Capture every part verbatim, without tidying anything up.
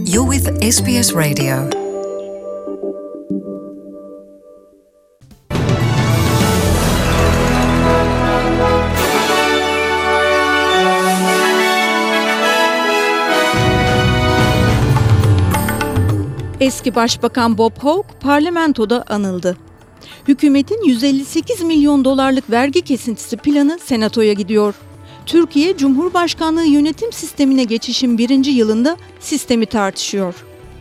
You're with S B S Radio. Eski Başbakan Bob Hawke parlamentoda anıldı. Hükümetin yüz elli sekiz milyon dolarlık vergi kesintisi planı senatoya gidiyor. Türkiye, Cumhurbaşkanlığı yönetim sistemine geçişin birinci yılında sistemi tartışıyor.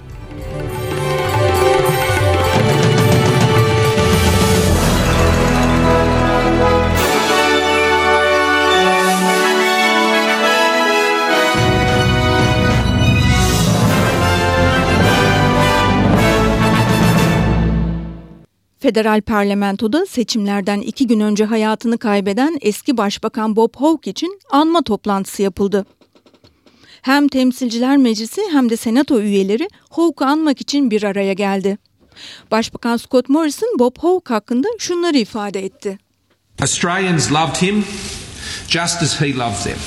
Federal parlamentoda seçimlerden iki gün önce hayatını kaybeden eski Başbakan Bob Hawke için anma toplantısı yapıldı. Hem Temsilciler Meclisi hem de Senato üyeleri Hawke'u anmak için bir araya geldi. Başbakan Scott Morrison Bob Hawke hakkında şunları ifade etti. Australians loved him just as he loved them.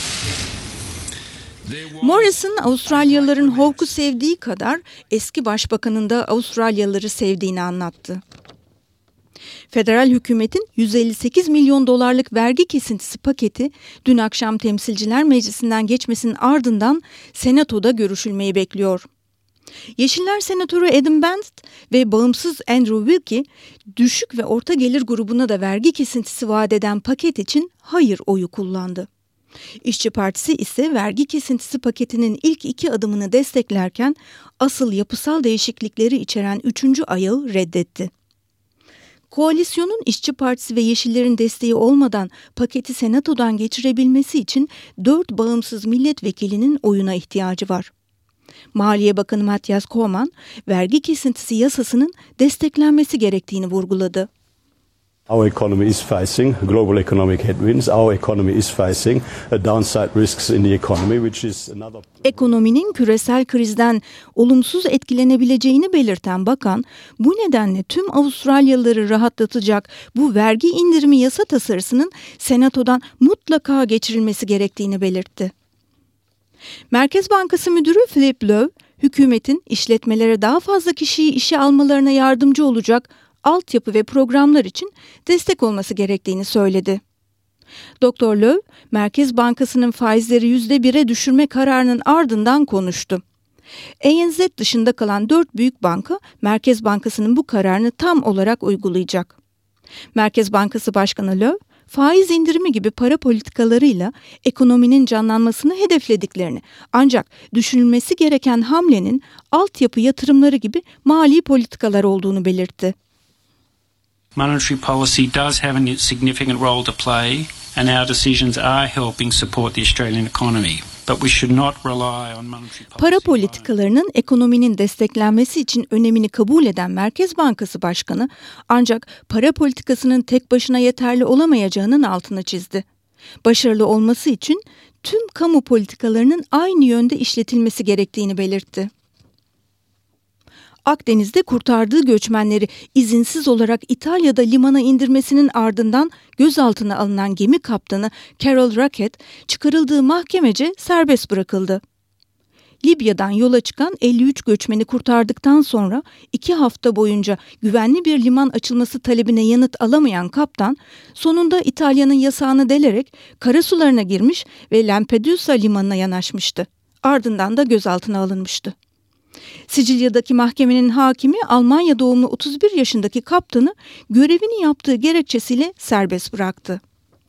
Morrison, Avustralyalıların Hawke'u sevdiği kadar eski başbakanın da Avustralyalıları sevdiğini anlattı. Federal hükümetin yüz elli sekiz milyon dolarlık vergi kesintisi paketi dün akşam Temsilciler Meclisi'nden geçmesinin ardından Senato'da görüşülmeyi bekliyor. Yeşiller Senatörü Adam Bennett ve bağımsız Andrew Wilkie, düşük ve orta gelir grubuna da vergi kesintisi vaat eden paket için hayır oyu kullandı. İşçi Partisi ise vergi kesintisi paketinin ilk iki adımını desteklerken asıl yapısal değişiklikleri içeren üçüncü ayağı reddetti. Koalisyonun İşçi Partisi ve Yeşillerin desteği olmadan paketi Senato'dan geçirebilmesi için dört bağımsız milletvekilinin oyuna ihtiyacı var. Maliye Bakanı Matthias Cormann, vergi kesintisi yasasının desteklenmesi gerektiğini vurguladı. Our economy is facing global economic headwinds. Our economy is facing downside risks in the economy, which is another... Ekonominin küresel krizden olumsuz etkilenebileceğini belirten bakan, bu nedenle tüm Avustralyalıları rahatlatacak bu vergi indirimi yasa tasarısının Senato'dan mutlaka geçirilmesi gerektiğini belirtti. Merkez Bankası Müdürü Philip Lowe, hükümetin işletmelere daha fazla kişiyi işe almalarına yardımcı olacak altyapı ve programlar için destek olması gerektiğini söyledi. Doktor Lowe, Merkez Bankası'nın faizleri yüzde bire düşürme kararının ardından konuştu. A N Z dışında kalan dört büyük banka, Merkez Bankası'nın bu kararını tam olarak uygulayacak. Merkez Bankası Başkanı Lowe, faiz indirimi gibi para politikalarıyla ekonominin canlanmasını hedeflediklerini, ancak düşünülmesi gereken hamlenin altyapı yatırımları gibi mali politikalar olduğunu belirtti. Monetary policy does have a significant role to play, and our decisions are helping support the Australian economy. But we should not rely on monetary policy. Para politikalarının ekonominin desteklenmesi için önemini kabul eden Merkez Bankası Başkanı, ancak para politikasının tek başına yeterli olamayacağının altını çizdi. Başarılı olması için tüm kamu politikalarının aynı yönde işletilmesi gerektiğini belirtti. Akdeniz'de kurtardığı göçmenleri izinsiz olarak İtalya'da limana indirmesinin ardından gözaltına alınan gemi kaptanı Carol Racket çıkarıldığı mahkemece serbest bırakıldı. Libya'dan yola çıkan elli üç göçmeni kurtardıktan sonra iki hafta boyunca güvenli bir liman açılması talebine yanıt alamayan kaptan sonunda İtalya'nın yasağını delerek karasularına girmiş ve Lampedusa limanına yanaşmıştı. Ardından da gözaltına alınmıştı. Sicilya'daki mahkemenin hakimi Almanya doğumlu otuz bir yaşındaki kaptanı görevini yaptığı gerekçesiyle serbest bıraktı.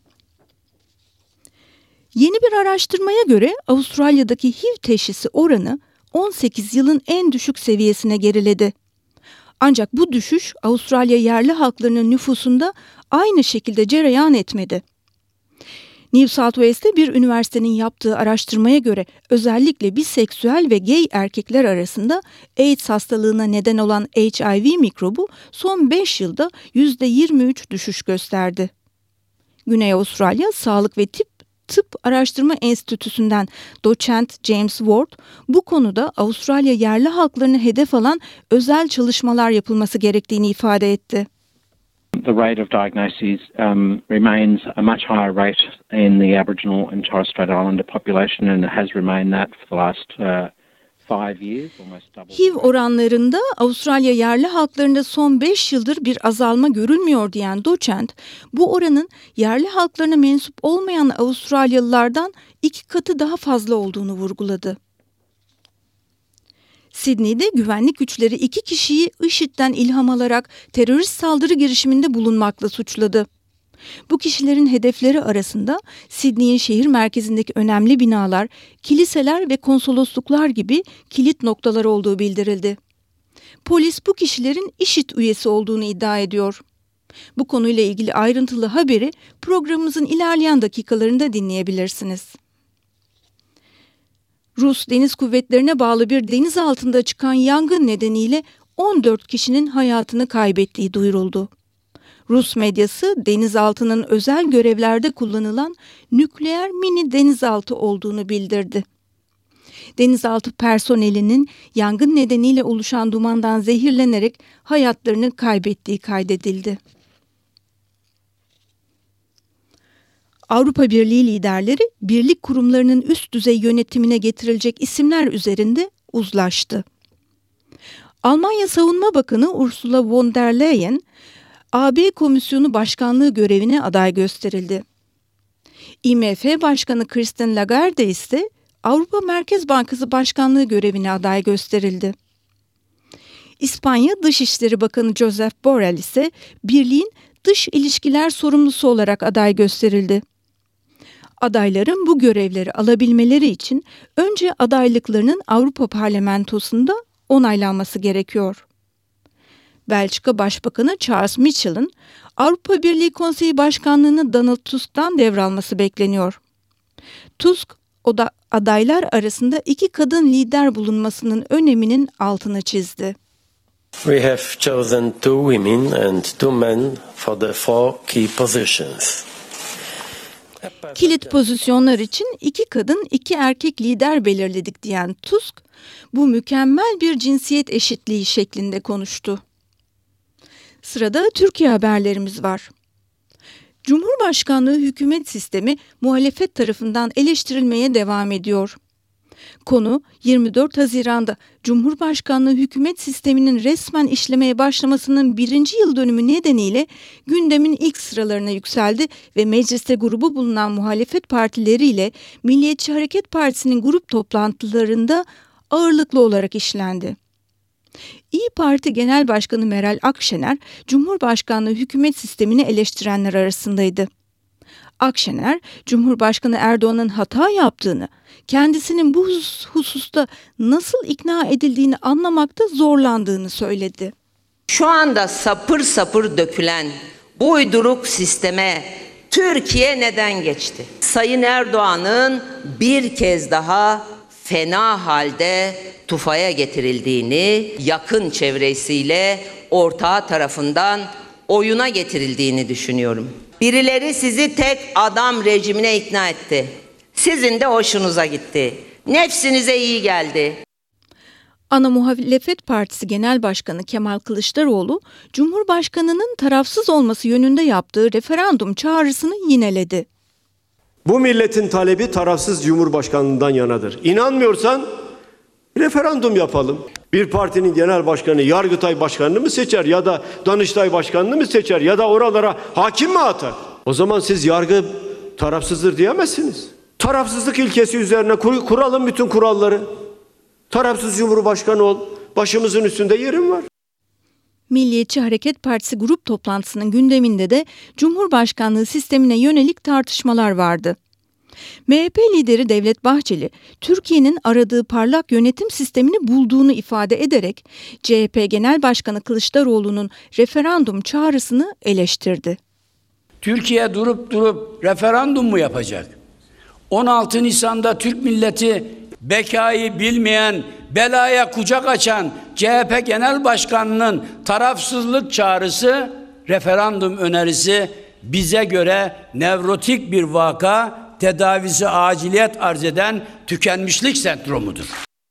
Yeni bir araştırmaya göre Avustralya'daki H I V teşhisi oranı on sekiz yılın en düşük seviyesine geriledi. Ancak bu düşüş Avustralya yerli halklarının nüfusunda aynı şekilde cereyan etmedi. New South Wales'te bir üniversitenin yaptığı araştırmaya göre özellikle biseksüel ve gay erkekler arasında AIDS hastalığına neden olan H I V mikrobu son beş yılda yüzde yirmi üç düşüş gösterdi. Güney Avustralya Sağlık ve Tıp, Tıp Araştırma Enstitüsü'nden doçent James Ward, bu konuda Avustralya yerli halklarını hedef alan özel çalışmalar yapılması gerektiğini ifade etti. The rate of diagnosis um, remains a much higher rate in the Aboriginal and Torres Strait Islander population, and it has remained that for the last uh, five years, almost double. H I V oranlarında Avustralya yerli halklarında son beş yıldır bir azalma görülmüyor diyen doçent, bu oranın yerli halklarına mensup olmayan Avustralyalılardan iki katı daha fazla olduğunu vurguladı. Sydney'de güvenlik güçleri iki kişiyi IŞİD'den ilham alarak terörist saldırı girişiminde bulunmakla suçladı. Bu kişilerin hedefleri arasında Sydney'in şehir merkezindeki önemli binalar, kiliseler ve konsolosluklar gibi kilit noktalar olduğu bildirildi. Polis bu kişilerin IŞİD üyesi olduğunu iddia ediyor. Bu konuyla ilgili ayrıntılı haberi programımızın ilerleyen dakikalarında dinleyebilirsiniz. Rus Deniz Kuvvetleri'ne bağlı bir deniz altında çıkan yangın nedeniyle on dört kişinin hayatını kaybettiği duyuruldu. Rus medyası denizaltının özel görevlerde kullanılan nükleer mini denizaltı olduğunu bildirdi. Denizaltı personelinin yangın nedeniyle oluşan dumandan zehirlenerek hayatlarını kaybettiği kaydedildi. Avrupa Birliği liderleri birlik kurumlarının üst düzey yönetimine getirilecek isimler üzerinde uzlaştı. Almanya Savunma Bakanı Ursula von der Leyen, A B Komisyonu Başkanlığı görevine aday gösterildi. I M F Başkanı Christine Lagarde ise Avrupa Merkez Bankası Başkanlığı görevine aday gösterildi. İspanya Dışişleri Bakanı Josep Borrell ise Birliğin dış ilişkiler sorumlusu olarak aday gösterildi. Adayların bu görevleri alabilmeleri için önce adaylıklarının Avrupa Parlamentosu'nda onaylanması gerekiyor. Belçika Başbakanı Charles Michel'in Avrupa Birliği Konseyi Başkanlığı'nı Donald Tusk'tan devralması bekleniyor. Tusk, o da adaylar arasında iki kadın lider bulunmasının öneminin altını çizdi. We have chosen two women and two men for the four key positions. Kilit pozisyonlar için iki kadın, iki erkek lider belirledik diyen Tusk, bu mükemmel bir cinsiyet eşitliği şeklinde konuştu. Sırada Türkiye haberlerimiz var. Cumhurbaşkanlığı hükümet sistemi muhalefet tarafından eleştirilmeye devam ediyor. Konu yirmi dört Haziran'da Cumhurbaşkanlığı hükümet sisteminin resmen işlemeye başlamasının birinci yıl dönümü nedeniyle gündemin ilk sıralarına yükseldi ve mecliste grubu bulunan muhalefet partileriyle Milliyetçi Hareket Partisi'nin grup toplantılarında ağırlıklı olarak işlendi. İYİ Parti Genel Başkanı Meral Akşener, Cumhurbaşkanlığı hükümet sistemini eleştirenler arasındaydı. Akşener, Cumhurbaşkanı Erdoğan'ın hata yaptığını, kendisinin bu hususta nasıl ikna edildiğini anlamakta zorlandığını söyledi. Şu anda sapır sapır dökülen bu uyduruk sisteme Türkiye neden geçti? Sayın Erdoğan'ın bir kez daha fena halde tufaya getirildiğini, yakın çevresiyle ortağı tarafından oyuna getirildiğini düşünüyorum. Birileri sizi tek adam rejimine ikna etti. Sizin de hoşunuza gitti. Nefsinize iyi geldi. Ana Muhalefet Partisi Genel Başkanı Kemal Kılıçdaroğlu, Cumhurbaşkanı'nın tarafsız olması yönünde yaptığı referandum çağrısını yineledi. Bu milletin talebi tarafsız Cumhurbaşkanlığından yanadır. İnanmıyorsan referandum yapalım. Bir partinin genel başkanı Yargıtay Başkanı'nı mı seçer ya da Danıştay Başkanı'nı mı seçer ya da oralara hakim mi atar? O zaman siz yargı tarafsızdır diyemezsiniz. Tarafsızlık ilkesi üzerine kur, kuralım bütün kuralları. Tarafsız Cumhurbaşkanı ol. Başımızın üstünde yerim var. Milliyetçi Hareket Partisi grup toplantısının gündeminde de Cumhurbaşkanlığı sistemine yönelik tartışmalar vardı. M H P lideri Devlet Bahçeli, Türkiye'nin aradığı parlak yönetim sistemini bulduğunu ifade ederek C H P Genel Başkanı Kılıçdaroğlu'nun referandum çağrısını eleştirdi. Türkiye durup durup referandum mu yapacak? on altı Nisan'da Türk milleti bekayı bilmeyen, belaya kucak açan C H P Genel Başkanı'nın tarafsızlık çağrısı, referandum önerisi bize göre nevrotik bir vaka, tedavisi aciliyet arz eden tükenmişlik sendromudur.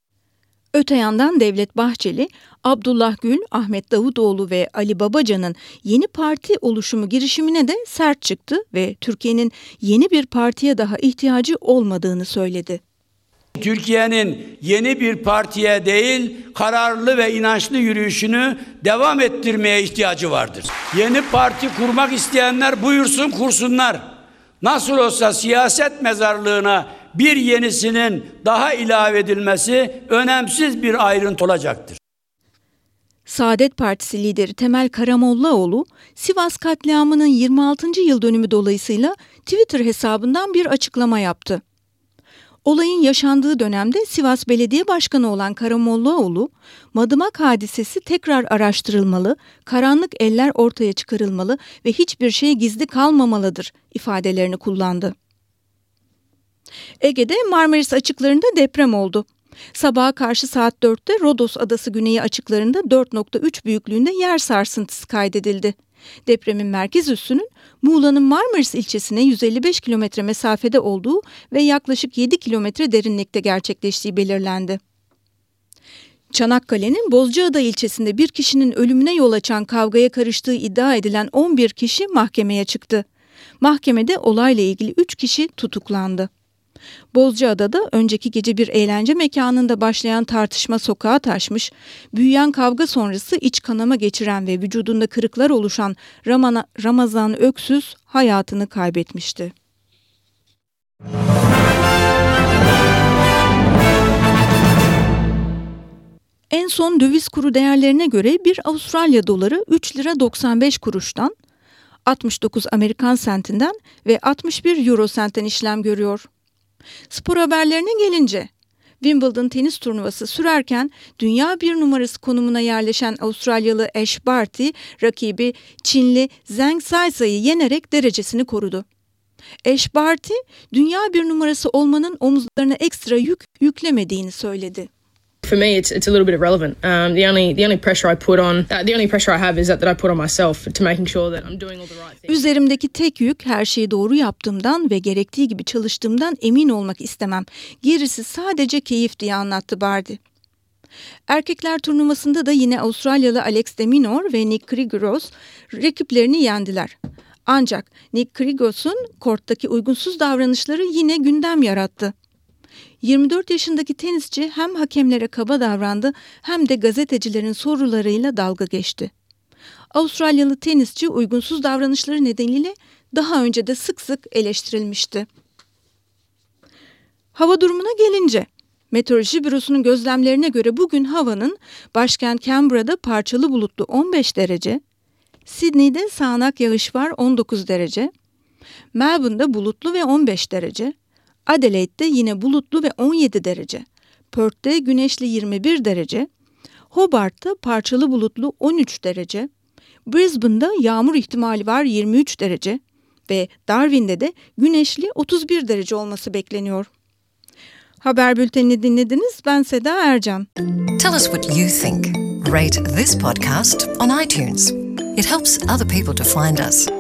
Öte yandan Devlet Bahçeli, Abdullah Gül, Ahmet Davutoğlu ve Ali Babacan'ın yeni parti oluşumu girişimine de sert çıktı ve Türkiye'nin yeni bir partiye daha ihtiyacı olmadığını söyledi. Türkiye'nin yeni bir partiye değil, kararlı ve inançlı yürüyüşünü devam ettirmeye ihtiyacı vardır. Yeni parti kurmak isteyenler buyursun kursunlar. Nasıl olsa siyaset mezarlığına bir yenisinin daha ilave edilmesi önemsiz bir ayrıntı olacaktır. Saadet Partisi lideri Temel Karamollaoğlu, Sivas katliamının yirmi altıncı yıl dönümü dolayısıyla Twitter hesabından bir açıklama yaptı. Olayın yaşandığı dönemde Sivas Belediye Başkanı olan Karamollaoğlu, Madımak hadisesi tekrar araştırılmalı, karanlık eller ortaya çıkarılmalı ve hiçbir şey gizli kalmamalıdır ifadelerini kullandı. Ege'de Marmaris açıklarında deprem oldu. Sabaha karşı saat dörtte Rodos Adası güneyi açıklarında dört nokta üç büyüklüğünde yer sarsıntısı kaydedildi. Depremin merkez üssünün Muğla'nın Marmaris ilçesine yüz elli beş kilometre mesafede olduğu ve yaklaşık yedi kilometre derinlikte gerçekleştiği belirlendi. Çanakkale'nin Bozcaada ilçesinde bir kişinin ölümüne yol açan kavgaya karıştığı iddia edilen on bir kişi mahkemeye çıktı. Mahkemede olayla ilgili üç kişi tutuklandı. Bozcaada'da önceki gece bir eğlence mekanında başlayan tartışma sokağa taşmış, büyüyen kavga sonrası iç kanama geçiren ve vücudunda kırıklar oluşan Ramana, Ramazan Öksüz hayatını kaybetmişti. En son döviz kuru değerlerine göre bir Avustralya doları üç lira doksan beş kuruştan, altmış dokuz Amerikan sentinden ve altmış bir euro sentten işlem görüyor. Spor haberlerine gelince, Wimbledon tenis turnuvası sürerken dünya bir numarası konumuna yerleşen Avustralyalı Ash Barty, rakibi Çinli Zheng Saisa'yı yenerek derecesini korudu. Ash Barty, dünya bir numarası olmanın omuzlarına ekstra yük yüklemediğini söyledi. For me, it's it's a little bit irrelevant. Um, the only the only pressure I put on, uh, the only pressure I have is that, that I put on myself to making sure that I'm doing all the right things. Üzerimdeki tek yük her şeyi doğru yaptığımdan ve gerektiği gibi çalıştığımdan emin olmak istemem. Gerisi sadece keyif diye anlattı Barty. Erkekler turnuvasında da yine Avustralyalı Alex de Minaur ve Nick Kyrgios rakiplerini yendiler. Ancak Nick Kyrgios'un korttaki uygunsuz davranışları yine gündem yarattı. yirmi dört yaşındaki tenisçi hem hakemlere kaba davrandı hem de gazetecilerin sorularıyla dalga geçti. Avustralyalı tenisçi uygunsuz davranışları nedeniyle daha önce de sık sık eleştirilmişti. Hava durumuna gelince, Meteoroloji Bürosu'nun gözlemlerine göre bugün havanın başkent Canberra'da parçalı bulutlu on beş derece, Sydney'de sağanak yağış var on dokuz derece, Melbourne'da bulutlu ve on beş derece, Adelaide'de yine bulutlu ve on yedi derece, Perth'te güneşli yirmi bir derece, Hobart'ta parçalı bulutlu on üç derece, Brisbane'da yağmur ihtimali var yirmi üç derece ve Darwin'de de güneşli otuz bir derece olması bekleniyor. Haber bültenini dinlediniz. Ben Seda Ercan. Tell us what you think. Rate this podcast on iTunes. It helps other people to find us.